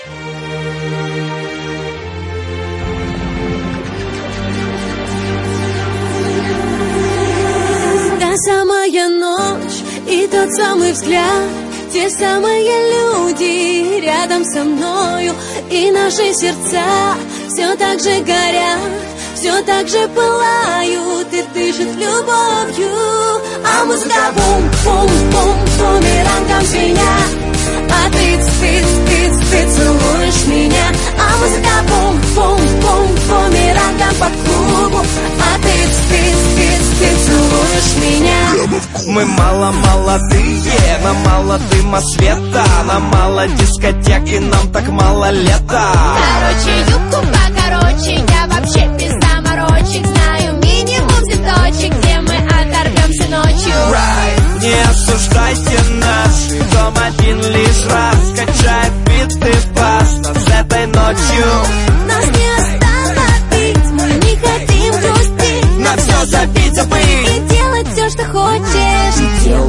Та самая ночь и тот самый взгляд, те самые люди рядом со мною, и наши сердца все так же горят, все так же пылают и дышат любовью. А музыка бум-бум-бум бумерангом звенят, а ты целуешь меня. А музыка бум-бум-бум бумерангом по клубу, а ты целуешь меня. Мы мало молодые, нам мало дыма света, нам мало дискотек и нам так мало лета. Короче, юбку покороче, я вообще без заморочек. Знаю минимум цветочек, где мы оторвемся ночью. Right. Не осуждайте нас, дом один лишь раз качает биты баста с этой ночью. Нас не остановить, мы не хотим грустить, на все забить, забыть и делать все, что хочешь.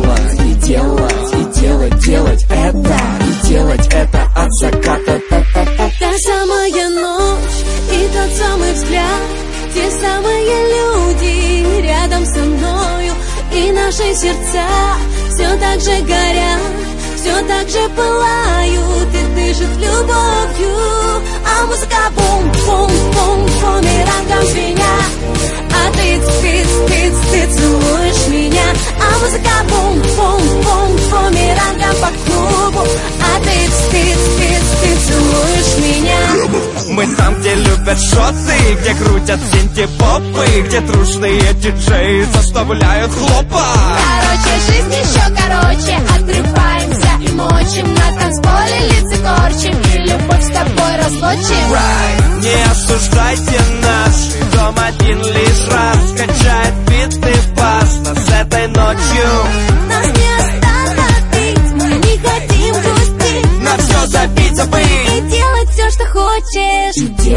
И делать это, и делать это от заката. Та самая ночь и тот самый взгляд, те самые люди рядом со мною, и наши сердца все так же горят, все так же пылают и дышат любовью. А музыка бум-бум-бум бумерангом звенят, а ты целуешь меня. А музыка бум-бум-бум бумерангом по клубу, а ты целуешь меня. Мы там, где любят шоты, где крутят синти-попы, где трушные диджеи заставляют хлопать. Короче, жизнь еще короче, отрываемся и мочим, на танцполе лица корчим и любовь с тобой разлучим. Right. Не осуждайте нас, дом один лишь раз качает биты баста с этой ночью. Нас не остановить, мы не хотим грустить, на все забить, забыть и делать все, что хочешь.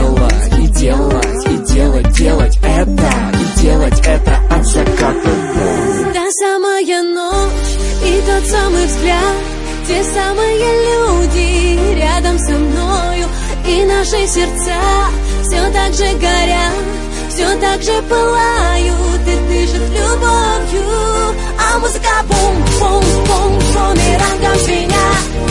И делать это, и делать это от заката. Та самая ночь и тот самый взгляд, те самые люди рядом со мною, и наши сердца все так же горят, все так же пылают и дышат любовью. А музыка бум-бум-бум бумерангом звенят,